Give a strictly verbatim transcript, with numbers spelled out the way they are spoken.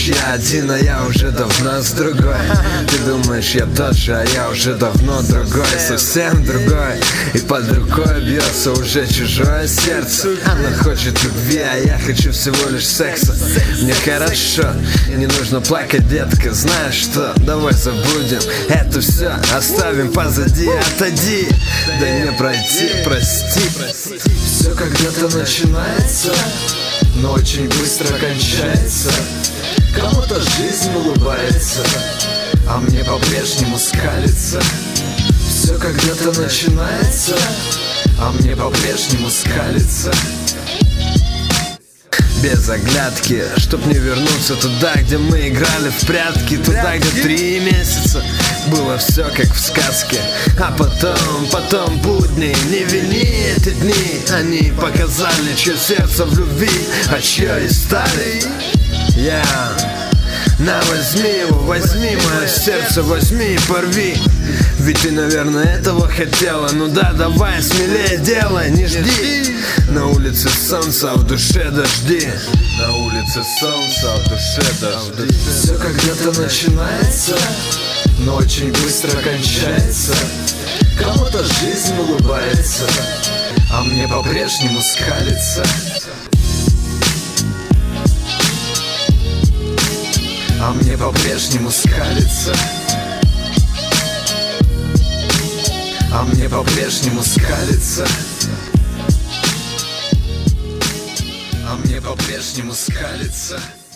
я один, а я уже давно с другой. Ты думаешь, я тот же, а я уже давно другой, совсем другой. И под рукой бьется уже чужое сердце. Она хочет любви, а я хочу всего лишь секса. Мне хорошо, не нужно плакать, детка. Знаешь что, давай забудем это все, оставим позади. Отойди, дай мне пройти, прости. Все когда-то начинается, но очень быстро кончается. Кому-то жизнь улыбается, а мне по-прежнему скалится. Все когда-то начинается, а мне по-прежнему скалится. Без оглядки, чтоб не вернуться туда, где мы играли в прятки. Туда, где три месяца было все как в сказке. А потом, потом будни, не вини эти дни. Они показали, чье сердце в любви, а чье из стали. Я На, возьми его, возьми мое сердце, возьми и порви. Ведь ты, наверное, этого хотела. Ну да, давай, смелее делай, не жди. На улице солнце, а в душе дожди. На улице солнце, а в душе дожди. Все когда-то начинается, но очень быстро кончается. Кому-то жизнь улыбается, а мне по-прежнему скалится. А мне по-прежнему скалится. А мне по-прежнему скалится. А мне по-прежнему скалится.